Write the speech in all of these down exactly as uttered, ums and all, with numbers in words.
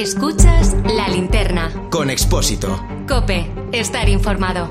Escuchas La Linterna. Con Expósito. COPE. Estar informado.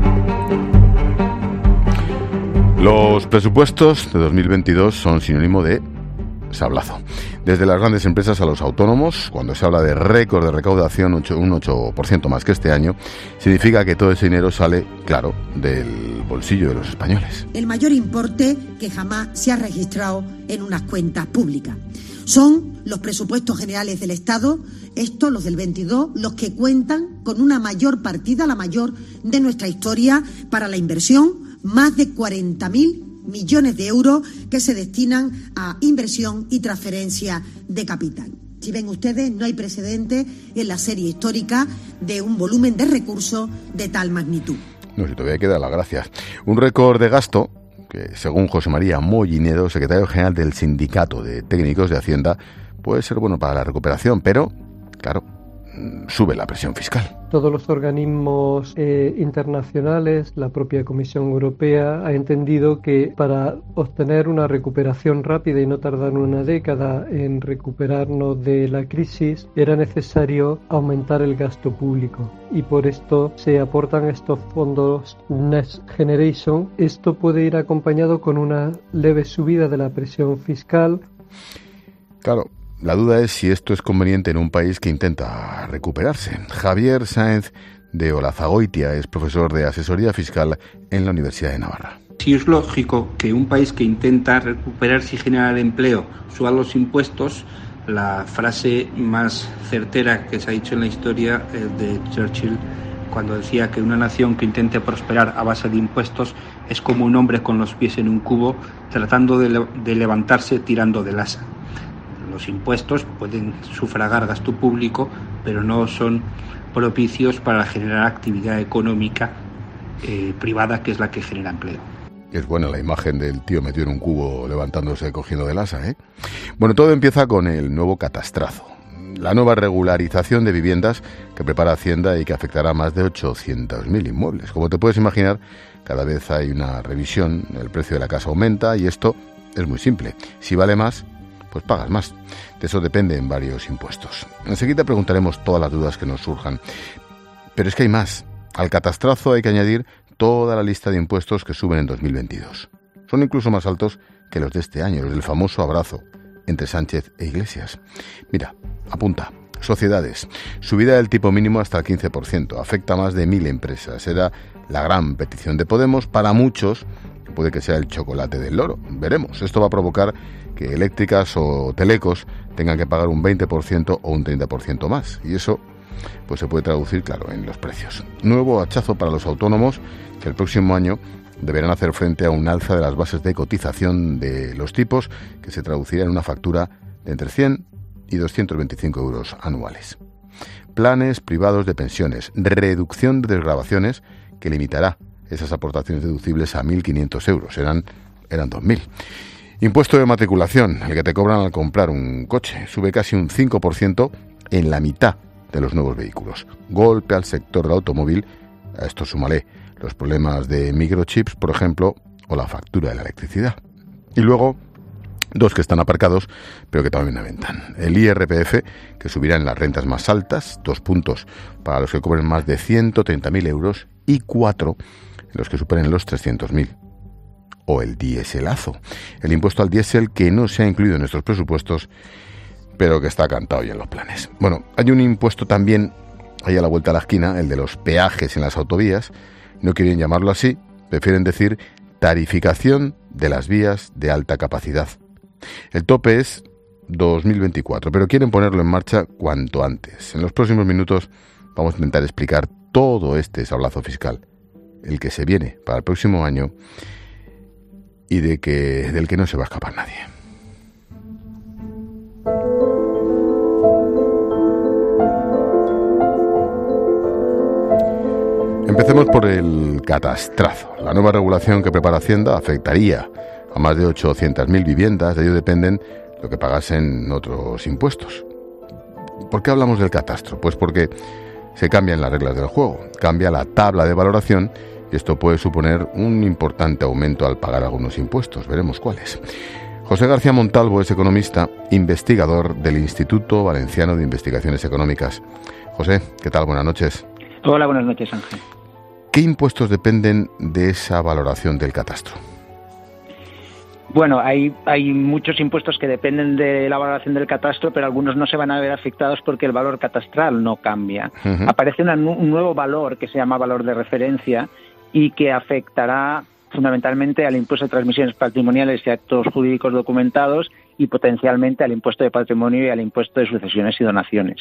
Los presupuestos de dos mil veintidós son sinónimo de sablazo. Desde las grandes empresas a los autónomos, cuando se habla de récord de recaudación, un ocho por ciento más que este año, significa que todo ese dinero sale, claro, del bolsillo de los españoles. El mayor importe que jamás se ha registrado en unas cuentas públicas. Son los presupuestos generales del Estado, estos, los del veintidós, los que cuentan con una mayor partida, la mayor de nuestra historia, para la inversión, más de cuarenta mil millones de euros que se destinan a inversión y transferencia de capital. Si ven ustedes, no hay precedente en la serie histórica de un volumen de recursos de tal magnitud. No, si todavía queda las gracias. Un récord de gasto que, según José María Mollinedo, secretario general del Sindicato de Técnicos de Hacienda, puede ser bueno para la recuperación, pero, claro, sube la presión fiscal. Todos los organismos eh, internacionales, la propia Comisión Europea, ha entendido que para obtener una recuperación rápida y no tardar una década en recuperarnos de la crisis, era necesario aumentar el gasto público. Y por esto se aportan estos fondos Next Generation. Esto puede ir acompañado con una leve subida de la presión fiscal. Claro. La duda es si esto es conveniente en un país que intenta recuperarse. Javier Sáenz de Olazagoitia es profesor de asesoría fiscal en la Universidad de Navarra. Si es lógico que un país que intenta recuperarse y generar empleo suba los impuestos, la frase más certera que se ha dicho en la historia es de Churchill, cuando decía que una nación que intente prosperar a base de impuestos es como un hombre con los pies en un cubo tratando de, le- de levantarse tirando del asa. Los impuestos pueden sufragar gasto público, pero no son propicios para generar actividad económica eh, privada, que es la que genera empleo. Es buena la imagen del tío metido en un cubo levantándose cogiendo del asa, ¿eh? Bueno, todo empieza con el nuevo catastrazo, la nueva regularización de viviendas que prepara Hacienda y que afectará a más de ochocientos mil inmuebles. Como te puedes imaginar, cada vez hay una revisión, el precio de la casa aumenta y esto es muy simple. Si vale más, pues pagas más. De eso dependen varios impuestos. Enseguida preguntaremos todas las dudas que nos surjan. Pero es que hay más. Al catastrazo hay que añadir toda la lista de impuestos que suben en dos mil veintidós. Son incluso más altos que los de este año, los del famoso abrazo entre Sánchez e Iglesias. Mira, apunta. Sociedades. Subida del tipo mínimo hasta el quince por ciento. Afecta a más de mil empresas. Era la gran petición de Podemos. Para muchos puede que sea el chocolate del loro. Veremos. Esto va a provocar que eléctricas o telecos tengan que pagar un veinte por ciento o un treinta por ciento más. Y eso pues se puede traducir, claro, en los precios. Nuevo hachazo para los autónomos, que el próximo año deberán hacer frente a un alza de las bases de cotización de los tipos, que se traducirá en una factura de entre cien y doscientos veinticinco euros anuales. Planes privados de pensiones, reducción de desgravaciones que limitará esas aportaciones deducibles a mil quinientos euros, eran, eran dos mil. Impuesto de matriculación, el que te cobran al comprar un coche, sube casi un cinco por ciento en la mitad de los nuevos vehículos. Golpe al sector del automóvil, a esto súmale los problemas de microchips, por ejemplo, o la factura de la electricidad. Y luego, dos que están aparcados, pero que también aumentan. El I R P F, que subirá en las rentas más altas, dos puntos para los que cobren más de ciento treinta mil euros y cuatro en los que superen los trescientos mil. O el dieselazo, el impuesto al diésel que no se ha incluido en nuestros presupuestos, pero que está cantado ya en los planes. Bueno, hay un impuesto también ahí a la vuelta de la esquina, el de los peajes en las autovías. No quieren llamarlo así, prefieren decir tarificación de las vías de alta capacidad. El tope es dos mil veinticuatro, pero quieren ponerlo en marcha cuanto antes. En los próximos minutos vamos a intentar explicar todo este sablazo fiscal, el que se viene para el próximo año y de que, del que no se va a escapar nadie. Empecemos por el catastrazo. La nueva regulación que prepara Hacienda afectaría a más de ochocientas mil viviendas. De ello dependen lo que pagasen otros impuestos. ¿Por qué hablamos del catastro? Pues porque se cambian las reglas del juego, cambia la tabla de valoración y esto puede suponer un importante aumento al pagar algunos impuestos. Veremos cuáles. José García Montalvo es economista, investigador del Instituto Valenciano de Investigaciones Económicas. José, ¿qué tal? Buenas noches. Hola, buenas noches, Ángel. ¿Qué impuestos dependen de esa valoración del catastro? Bueno, hay, hay muchos impuestos que dependen de la valoración del catastro, pero algunos no se van a ver afectados porque el valor catastral no cambia. Uh-huh. Aparece una, un nuevo valor que se llama valor de referencia y que afectará fundamentalmente al impuesto de transmisiones patrimoniales y actos jurídicos documentados y potencialmente al impuesto de patrimonio y al impuesto de sucesiones y donaciones.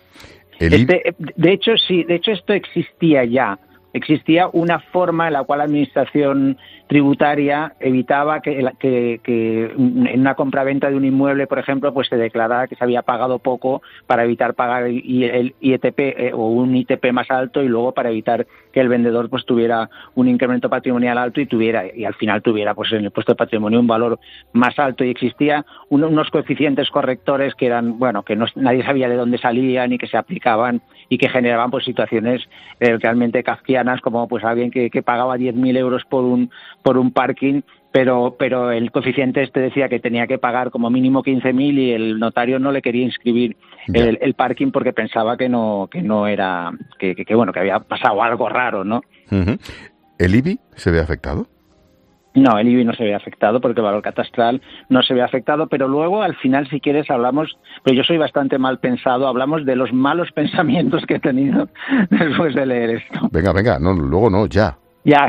Este, de hecho, sí, de hecho esto existía ya. Existía una forma en la cual la Administración tributaria evitaba que, que, que en una compraventa de un inmueble, por ejemplo, pues se declarara que se había pagado poco para evitar pagar el I E T P eh, o un I T P más alto y luego para evitar que el vendedor pues tuviera un incremento patrimonial alto y tuviera y al final tuviera pues en el impuesto de patrimonio un valor más alto. Y existía un, unos coeficientes correctores que eran, bueno, que no, nadie sabía de dónde salían y que se aplicaban y que generaban pues situaciones eh, realmente kafkianas, como pues alguien que, que pagaba diez mil euros por un por un parking, pero pero el coeficiente este decía que tenía que pagar como mínimo quince mil y el notario no le quería inscribir el, el parking porque pensaba que no que no era que, que, que bueno que había pasado algo raro, ¿no? Uh-huh. ¿El I B I se ve afectado? No, el I B I no se ve afectado porque el valor catastral no se ve afectado, pero luego al final, si quieres, hablamos, pero yo soy bastante mal pensado, hablamos de los malos pensamientos que he tenido después de leer esto. Venga, venga, no, luego no, ya. Ya,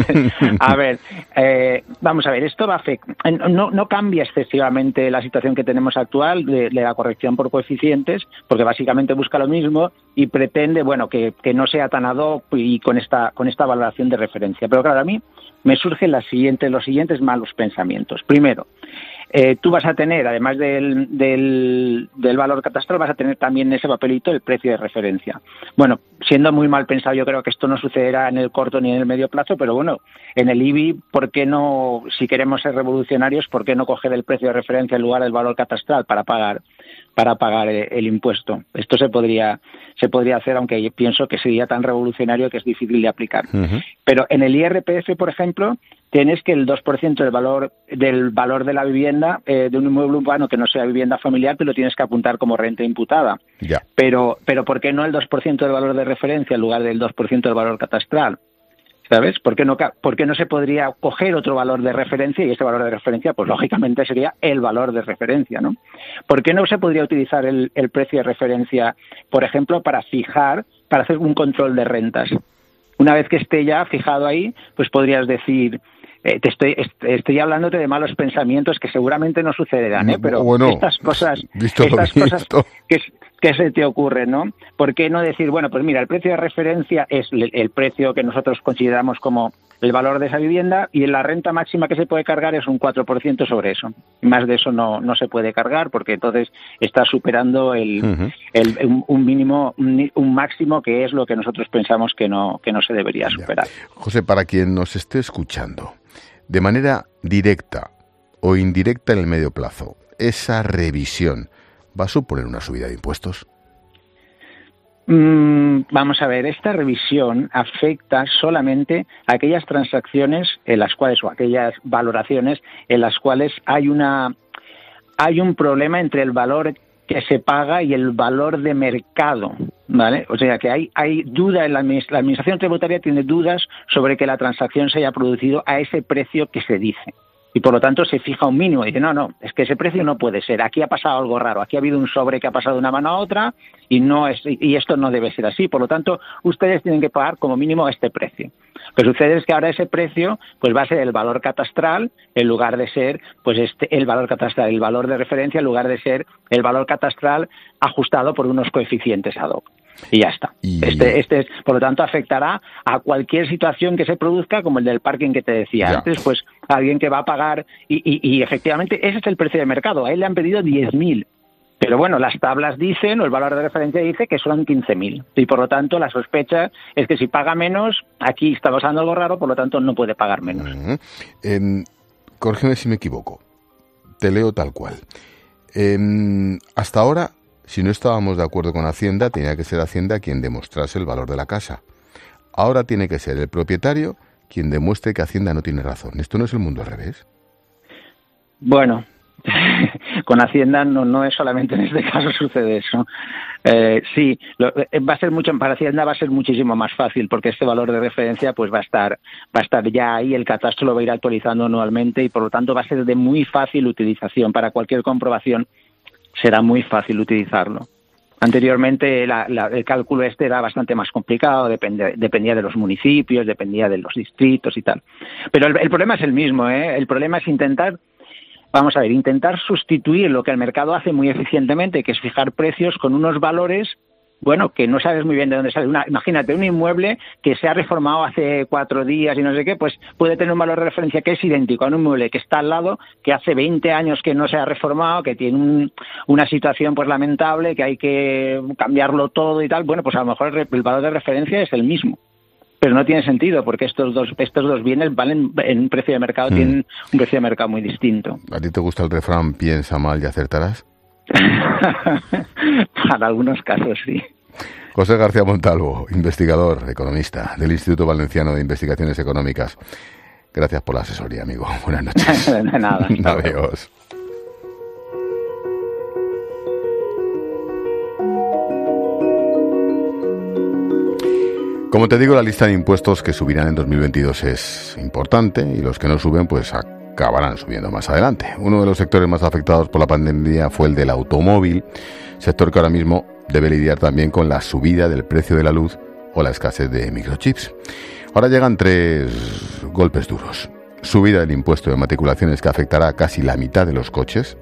a ver, eh, vamos a ver, esto va a afectar, no, no cambia excesivamente la situación que tenemos actual de, de la corrección por coeficientes, porque básicamente busca lo mismo y pretende, bueno, que, que no sea tan ad hoc y con esta, con esta valoración de referencia. Pero claro, a mí me surgen las siguientes, los siguientes malos pensamientos. Primero, eh, tú vas a tener, además del, del, del valor catastral, vas a tener también en ese papelito el precio de referencia. Bueno, siendo muy mal pensado, yo creo que esto no sucederá en el corto ni en el medio plazo, pero bueno, en el I B I, ¿por qué no, si queremos ser revolucionarios, por qué no coger el precio de referencia en lugar del valor catastral para pagar para pagar el impuesto? Esto se podría se podría hacer, aunque pienso que sería tan revolucionario que es difícil de aplicar. Uh-huh. Pero en el I R P F, por ejemplo, tienes que el dos por ciento del valor del valor de la vivienda eh, de un inmueble urbano que no sea vivienda familiar te lo tienes que apuntar como renta imputada. Ya. Pero pero ¿por qué no el dos por ciento del valor de referencia en lugar del dos por ciento del valor catastral? ¿Sabes? ¿Por qué no, por qué no se podría coger otro valor de referencia? Y ese valor de referencia, pues lógicamente sería el valor de referencia, ¿no? ¿Por qué no se podría utilizar el, el precio de referencia, por ejemplo, para fijar, para hacer un control de rentas? Una vez que esté ya fijado ahí, pues podrías decir, eh, te estoy, estoy hablándote de malos pensamientos que seguramente no sucederán, ¿eh? Pero bueno, estas cosas, visto estas lo cosas que ¿qué se te ocurre, no? ¿Por qué no decir, bueno, pues mira, el precio de referencia es el, el precio que nosotros consideramos como el valor de esa vivienda y la renta máxima que se puede cargar es un cuatro por ciento sobre eso? Más de eso no no se puede cargar porque entonces está superando el, uh-huh. el un, un mínimo, un, un máximo que es lo que nosotros pensamos que no que no se debería superar. Ya. José, para quien nos esté escuchando, de manera directa o indirecta en el medio plazo, esa revisión ¿va a suponer una subida de impuestos? Mm, vamos a ver, esta revisión afecta solamente a aquellas transacciones en las cuales, o aquellas valoraciones en las cuales hay una hay un problema entre el valor que se paga y el valor de mercado, ¿vale? O sea, que hay hay duda en la, administ- la administración tributaria tiene dudas sobre que la transacción se haya producido a ese precio que se dice. Y por lo tanto se fija un mínimo. Y dice, no, no, es que ese precio no puede ser. Aquí ha pasado algo raro. Aquí ha habido un sobre que ha pasado de una mano a otra y no es y esto no debe ser así. Por lo tanto, ustedes tienen que pagar como mínimo este precio. Lo que sucede es que ahora ese precio pues va a ser el valor catastral en lugar de ser pues este el valor catastral, el valor de referencia en lugar de ser el valor catastral ajustado por unos coeficientes ad hoc. Y ya está. Y... Este, este, por lo tanto, afectará a cualquier situación que se produzca, como el del parking que te decía ya. antes, pues alguien que va a pagar, y, y, y efectivamente ese es el precio de mercado. A él le han pedido diez mil, pero bueno, las tablas dicen, o el valor de referencia dice que son quince mil. Y por lo tanto, la sospecha es que si paga menos, aquí está pasando algo raro, por lo tanto, no puede pagar menos. Uh-huh. Eh, corrígeme si me equivoco. Te leo tal cual. Eh, hasta ahora, si no estábamos de acuerdo con Hacienda, tenía que ser Hacienda quien demostrase el valor de la casa. Ahora tiene que ser el propietario quien demuestre que Hacienda no tiene razón. ¿Esto no es el mundo al revés? Bueno, con Hacienda no, no es solamente en este caso sucede eso. Eh, sí, lo, va a ser mucho, para Hacienda va a ser muchísimo más fácil porque este valor de referencia pues va a estar va a estar ya ahí, el catastro lo va a ir actualizando anualmente y por lo tanto va a ser de muy fácil utilización. Para cualquier comprobación será muy fácil utilizarlo. Anteriormente la, la, el cálculo este era bastante más complicado, depende, dependía de los municipios, dependía de los distritos y tal. Pero el, el problema es el mismo, ¿eh? El problema es intentar Vamos a ver, intentar sustituir lo que el mercado hace muy eficientemente, que es fijar precios con unos valores, bueno, que no sabes muy bien de dónde sale. Una, imagínate, un inmueble que se ha reformado hace cuatro días y no sé qué, pues puede tener un valor de referencia que es idéntico a un inmueble que está al lado, que hace veinte años que no se ha reformado, que tiene un, una situación pues lamentable, que hay que cambiarlo todo y tal. Bueno, pues a lo mejor el, el valor de referencia es el mismo. Pero no tiene sentido porque estos dos estos dos bienes valen en un precio de mercado, mm. tienen un precio de mercado muy distinto. ¿A ti te gusta el refrán piensa mal y acertarás? Para algunos casos sí. José García Montalvo, investigador, economista del Instituto Valenciano de Investigaciones Económicas. Gracias por la asesoría, amigo. Buenas noches. De nada. Adiós. Como te digo, la lista de impuestos que subirán en dos mil veintidós es importante y los que no suben pues acabarán subiendo más adelante. Uno de los sectores más afectados por la pandemia fue el del automóvil, sector que ahora mismo debe lidiar también con la subida del precio de la luz o la escasez de microchips. Ahora llegan tres golpes duros. Subida del impuesto de matriculaciones que afectará a casi la mitad de los coches,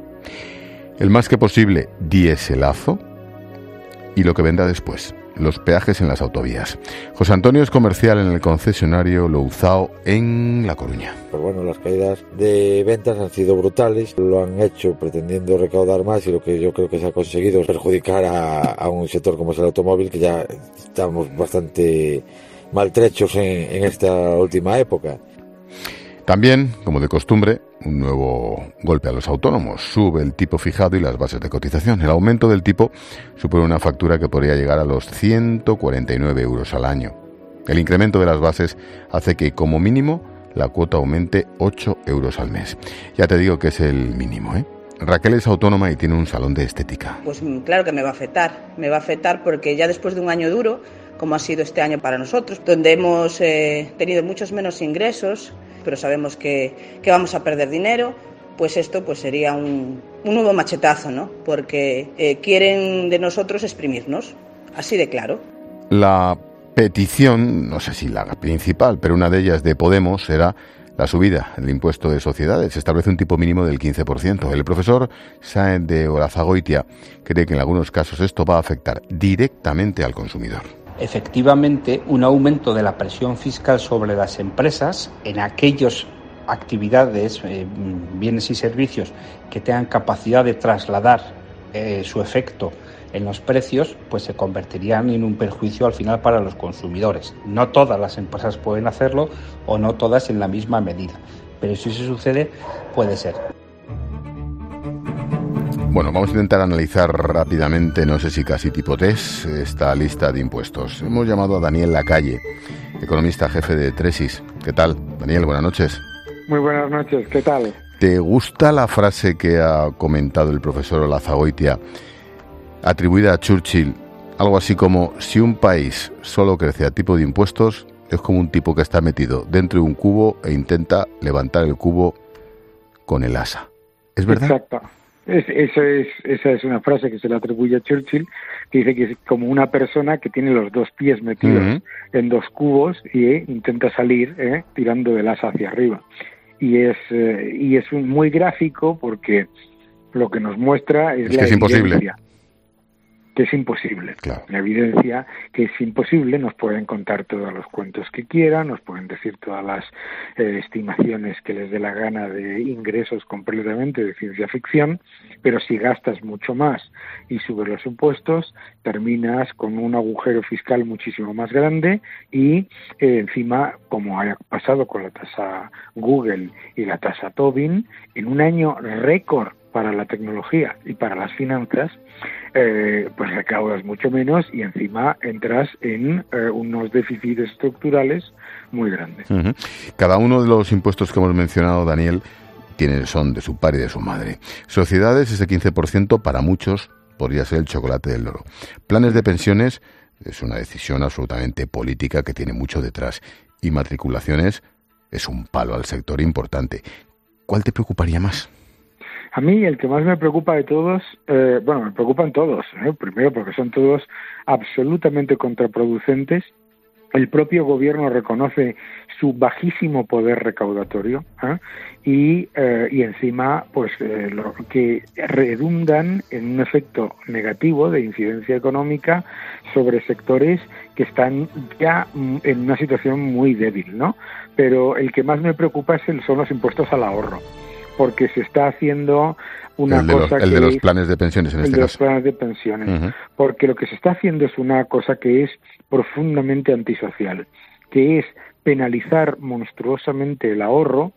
el más que posible dieselazo y lo que vendrá después, los peajes en las autovías. José Antonio es comercial en el concesionario Louzao en La Coruña. Pues bueno, las caídas de ventas han sido brutales, lo han hecho pretendiendo recaudar más y lo que yo creo que se ha conseguido es perjudicar a, a un sector como es el automóvil, que ya estamos bastante maltrechos en, en esta última época. También, como de costumbre, un nuevo golpe a los autónomos. Sube el tipo fijado y las bases de cotización. El aumento del tipo supone una factura que podría llegar a los ciento cuarenta y nueve euros al año. El incremento de las bases hace que, como mínimo, la cuota aumente ocho euros al mes. Ya te digo que es el mínimo, ¿eh? Raquel es autónoma y tiene un salón de estética. Pues claro que me va a afectar. Me va a afectar porque ya después de un año duro, como ha sido este año para nosotros, donde hemos eh, tenido muchos menos ingresos, pero sabemos que, que vamos a perder dinero, pues esto pues sería un, un nuevo machetazo, ¿no? Porque eh, quieren de nosotros exprimirnos, así de claro. La petición, no sé si la principal, pero una de ellas de Podemos será la subida del impuesto de sociedades. Se establece un tipo mínimo del quince por ciento. El profesor Sáenz de Olazagoitia cree que en algunos casos esto va a afectar directamente al consumidor. Efectivamente, un aumento de la presión fiscal sobre las empresas en aquellas actividades, eh, bienes y servicios que tengan capacidad de trasladar eh, su efecto en los precios, pues se convertirían en un perjuicio al final para los consumidores. No todas las empresas pueden hacerlo o no todas en la misma medida, pero si eso sucede, puede ser. Bueno, vamos a intentar analizar rápidamente, no sé si casi tipo test, esta lista de impuestos. Hemos llamado a Daniel Lacalle, economista jefe de Tresis. ¿Qué tal? Daniel, buenas noches. Muy buenas noches, ¿qué tal? ¿Te gusta la frase que ha comentado el profesor Olazagoitia, atribuida a Churchill, algo así como: si un país solo crece a tipo de impuestos, es como un tipo que está metido dentro de un cubo e intenta levantar el cubo con el asa? ¿Es verdad? Exacto. Es, eso es, esa es una frase que se le atribuye a Churchill, que dice que es como una persona que tiene los dos pies metidos uh-huh. en dos cubos y eh, intenta salir eh, tirando del asa hacia arriba. Y es eh, y es un, muy gráfico porque lo que nos muestra es, es la que es imposible. Que es imposible. Claro. La evidencia que es imposible. Nos pueden contar todos los cuentos que quieran, nos pueden decir todas las eh, estimaciones que les dé la gana de ingresos completamente de ciencia ficción, pero si gastas mucho más y subes los impuestos, terminas con un agujero fiscal muchísimo más grande y eh, encima, como ha pasado con la tasa Google y la tasa Tobin, en un año récord para la tecnología y para las finanzas, eh, pues recaudas mucho menos y encima entras en eh, unos déficits estructurales muy grandes. Uh-huh. Cada uno de los impuestos que hemos mencionado, Daniel, tienen, son de su padre y de su madre. Sociedades, ese quince por ciento para muchos podría ser el chocolate del loro. Planes de pensiones, es una decisión absolutamente política que tiene mucho detrás. Y matriculaciones, es un palo al sector importante. ¿Cuál te preocuparía más? A mí el que más me preocupa de todos, eh, bueno, me preocupan todos, ¿eh? Primero porque son todos absolutamente contraproducentes. El propio gobierno reconoce su bajísimo poder recaudatorio, ¿eh? y, eh, y encima pues eh, lo que redundan en un efecto negativo de incidencia económica sobre sectores que están ya en una situación muy débil, ¿no? Pero el que más me preocupa es el, son los impuestos al ahorro, porque se está haciendo una el de cosa los, el que de los es, planes de pensiones en el este de caso. los planes de pensiones, Uh-huh. porque lo que se está haciendo es una cosa que es profundamente antisocial, que es penalizar monstruosamente el ahorro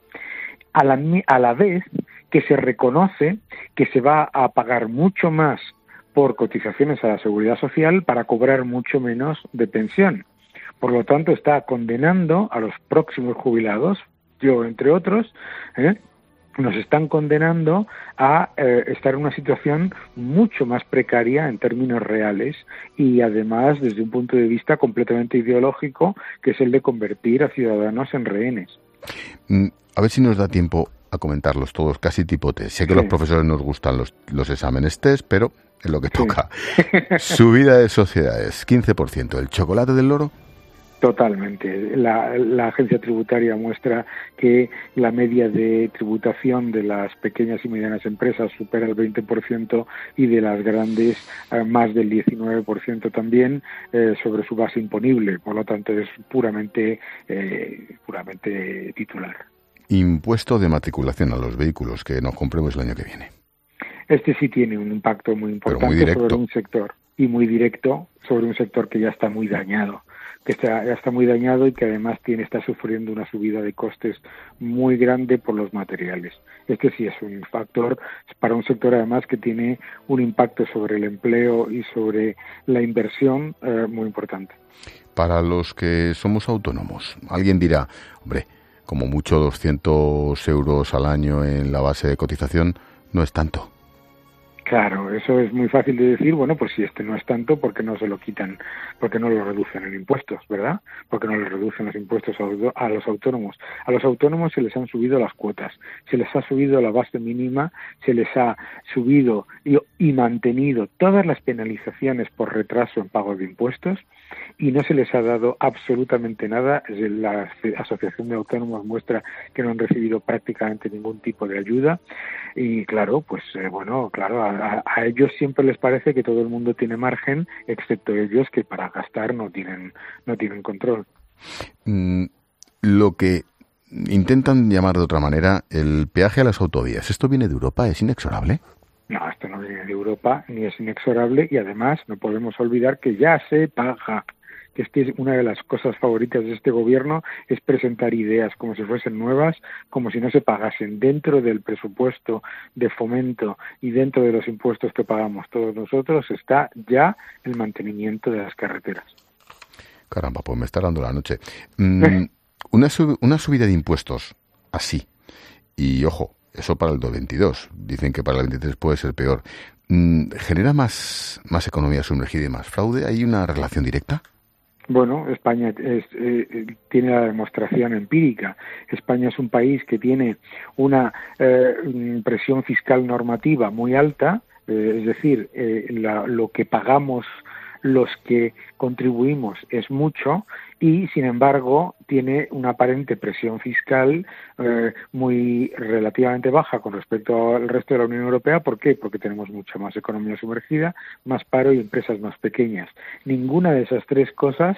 a la, a la vez que se reconoce que se va a pagar mucho más por cotizaciones a la Seguridad Social para cobrar mucho menos de pensión. Por lo tanto, está condenando a los próximos jubilados, yo entre otros, ¿eh? nos están condenando a eh, estar en una situación mucho más precaria en términos reales y además desde un punto de vista completamente ideológico, que es el de convertir a ciudadanos en rehenes. Mm, a ver si nos da tiempo a comentarlos todos, casi tipo test. Sé que a sí. los profesores nos gustan los, los exámenes test, pero es lo que toca. Sí. Subida de sociedades, quince por ciento. ¿El chocolate del loro? Totalmente. La, la agencia tributaria muestra que la media de tributación de las pequeñas y medianas empresas supera el veinte por ciento y de las grandes eh, más del diecinueve por ciento también eh, sobre su base imponible. Por lo tanto, es puramente, eh, puramente titular. Impuesto de matriculación a los vehículos que nos compremos el año que viene. Este sí tiene un impacto muy importante muy sobre un sector y muy directo sobre un sector que ya está muy dañado. que está, ya está muy dañado y que además tiene está sufriendo una subida de costes muy grande por los materiales. Este sí es un factor para un sector además que tiene un impacto sobre el empleo y sobre la inversión eh, muy importante. Para los que somos autónomos, alguien dirá, hombre, como mucho doscientos euros al año en la base de cotización no es tanto. Claro, eso es muy fácil de decir, bueno, pues si este no es tanto, ¿por qué no se lo quitan? ¿Por qué no lo reducen en impuestos, verdad? ¿Por qué no le reducen los impuestos a los autónomos? A los autónomos se les han subido las cuotas, se les ha subido la base mínima, se les ha subido y, y mantenido todas las penalizaciones por retraso en pago de impuestos y no se les ha dado absolutamente nada. La Asociación de Autónomos muestra que no han recibido prácticamente ningún tipo de ayuda y claro, pues eh, bueno, claro, a, a ellos siempre les parece que todo el mundo tiene margen, excepto ellos que para gastar no tienen, no tienen control. Mm, lo que intentan llamar de otra manera el peaje a las autovías, ¿esto viene de Europa? ¿Es inexorable? No, esto no viene de Europa ni es inexorable y además no podemos olvidar que ya se paga. Que es que una de las cosas favoritas de este gobierno es presentar ideas como si fuesen nuevas, como si no se pagasen dentro del presupuesto de fomento y dentro de los impuestos que pagamos todos nosotros, está ya el mantenimiento de las carreteras. Caramba, pues me está dando la noche. Mm, una, sub, una subida de impuestos así, y ojo, eso para el dos mil veintidós, dicen que para el veintitrés puede ser peor, mm, ¿genera más, más economía sumergida y más fraude? ¿Hay una relación directa? Bueno, España es, eh, tiene la demostración empírica. España es un país que tiene una eh, presión fiscal normativa muy alta, eh, es decir, eh, la, lo que pagamos los que contribuimos es mucho y, sin embargo, tiene una aparente presión fiscal eh, muy relativamente baja con respecto al resto de la Unión Europea. ¿Por qué? Porque tenemos mucha más economía sumergida, más paro y empresas más pequeñas. Ninguna de esas tres cosas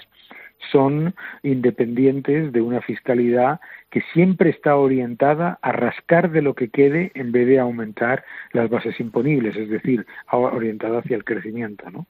son independientes de una fiscalidad que siempre está orientada a rascar de lo que quede en vez de aumentar las bases imponibles, es decir, orientada hacia el crecimiento, ¿no?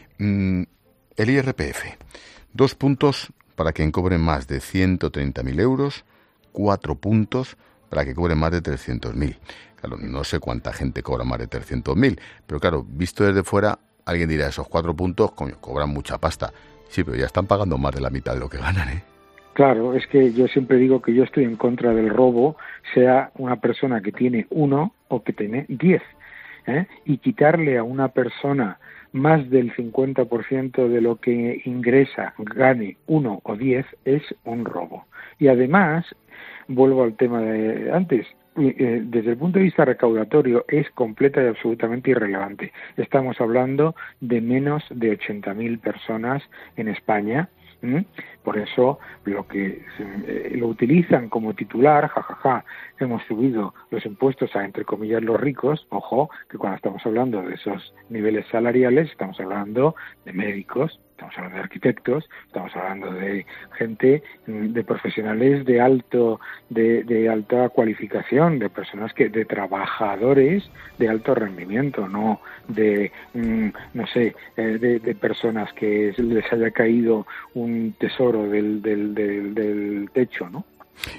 Mm, el I R P F, dos puntos para quien cobre más de ciento treinta mil euros, cuatro puntos para que cobre más de trescientos mil. Claro, no sé cuánta gente cobra más de trescientos mil, pero claro, visto desde fuera, alguien dirá, esos cuatro puntos, coño, cobran mucha pasta. Sí, pero ya están pagando más de la mitad de lo que ganan, ¿eh? Claro, es que yo siempre digo que yo estoy en contra del robo, sea una persona que tiene uno o que tiene diez, ¿eh? Y quitarle a una persona más del cincuenta por ciento de lo que ingresa, gane uno o diez, es un robo. Y además, vuelvo al tema de antes, desde el punto de vista recaudatorio es completa y absolutamente irrelevante. Estamos hablando de menos de ochenta mil personas en España. ¿Mm? Por eso lo que eh, lo utilizan como titular, jajaja, ja, ja, hemos subido los impuestos a, entre comillas, los ricos. Ojo, que cuando estamos hablando de esos niveles salariales, estamos hablando de médicos, estamos hablando de arquitectos, estamos hablando de gente, de profesionales de alto, de, de alta cualificación, de personas que, de trabajadores de alto rendimiento, no de, mm, no sé, eh, de, de personas que les haya caído un tesoro del, del, del, del techo, ¿no?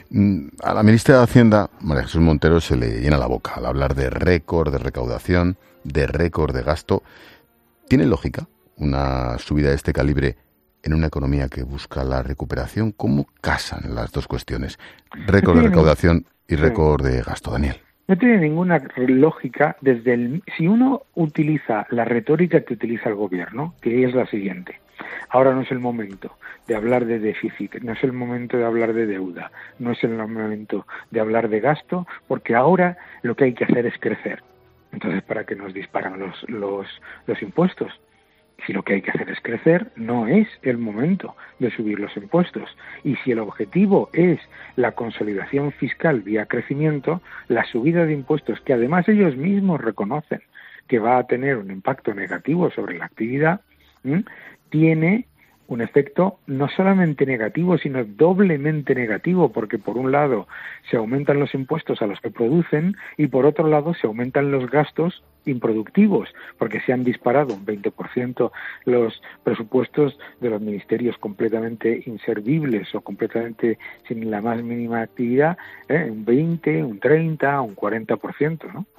A la ministra de Hacienda, María Jesús Montero, se le llena la boca al hablar de récord de recaudación, de récord de gasto. ¿Tiene lógica una subida de este calibre en una economía que busca la recuperación? ¿Cómo casan las dos cuestiones? Récord de recaudación y récord de gasto, Daniel. No tiene ninguna lógica desde el... Si uno utiliza la retórica que utiliza el gobierno, que es la siguiente: ahora no es el momento de hablar de déficit, no es el momento de hablar de deuda, no es el momento de hablar de gasto, porque ahora lo que hay que hacer es crecer. Entonces, ¿para qué nos disparan los, los, los impuestos? Si lo que hay que hacer es crecer, no es el momento de subir los impuestos. Y si el objetivo es la consolidación fiscal vía crecimiento, la subida de impuestos, que además ellos mismos reconocen que va a tener un impacto negativo sobre la actividad, ¿m? tiene un efecto no solamente negativo, sino doblemente negativo, porque por un lado se aumentan los impuestos a los que producen y por otro lado se aumentan los gastos improductivos, porque se han disparado un veinte por ciento los presupuestos de los ministerios completamente inservibles o completamente sin la más mínima actividad, ¿eh? un veinte, un treinta, un cuarenta por ciento, ¿no?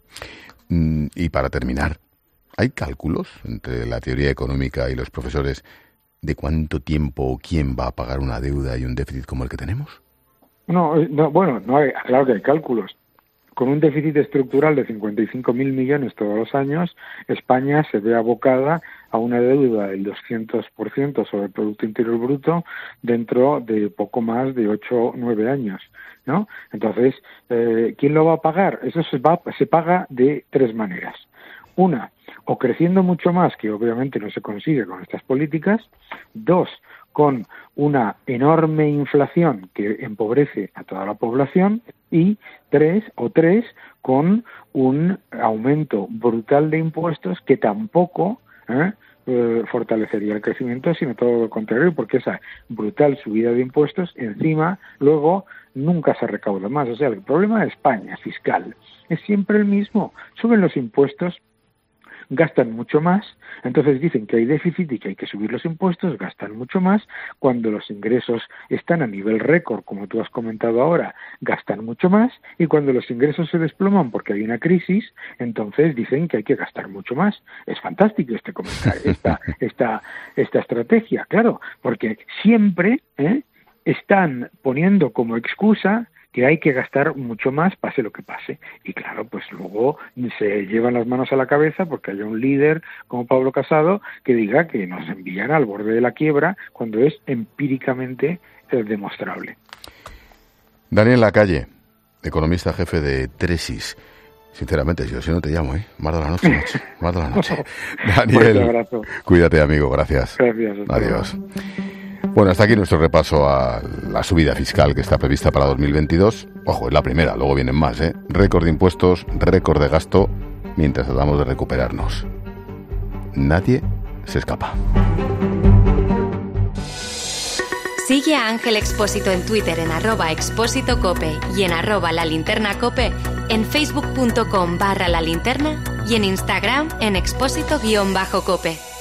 Mm, y para terminar, ¿hay cálculos entre la teoría económica y los profesores de cuánto tiempo o quién va a pagar una deuda y un déficit como el que tenemos? No, no bueno, no hay, claro que hay cálculos. Con un déficit estructural de cincuenta y cinco mil millones todos los años, España se ve abocada a una deuda del doscientos por ciento sobre el Producto Interior Bruto dentro de poco más de ocho o nueve años, ¿no? Entonces, eh, ¿quién lo va a pagar? Eso se, va, se paga de tres maneras. Una, o creciendo mucho más, que obviamente no se consigue con estas políticas. Dos, con una enorme inflación que empobrece a toda la población. Y tres, o tres, con un aumento brutal de impuestos que tampoco ¿eh? Eh, fortalecería el crecimiento, sino todo lo contrario, porque esa brutal subida de impuestos encima luego nunca se recauda más. O sea, el problema de España fiscal es siempre el mismo. Suben los impuestos, gastan mucho más, entonces dicen que hay déficit y que hay que subir los impuestos, gastan mucho más, cuando los ingresos están a nivel récord, como tú has comentado ahora, gastan mucho más, y cuando los ingresos se desploman porque hay una crisis, entonces dicen que hay que gastar mucho más. Es fantástico este comentario, esta, esta, esta estrategia, claro, porque siempre ¿eh? están poniendo como excusa que hay que gastar mucho más, pase lo que pase. Y claro, pues luego se llevan las manos a la cabeza porque hay un líder como Pablo Casado que diga que nos envían al borde de la quiebra cuando es empíricamente eh, demostrable. Daniel Lacalle, economista jefe de Tresis. Sinceramente, yo si no te llamo, ¿eh? Más de la noche, noche. Más de la noche. Daniel, cuídate, amigo. Gracias. Gracias. Adiós. Bueno, hasta aquí nuestro repaso a la subida fiscal que está prevista para dos mil veintidós. Ojo, es la primera, luego vienen más, ¿eh? Récord de impuestos, récord de gasto, mientras tratamos de recuperarnos. Nadie se escapa. Sigue a Ángel Expósito en Twitter en arroba expósito cope y en arroba la linterna cope, en facebook punto com barra la linterna y en Instagram en expósito guión bajo cope.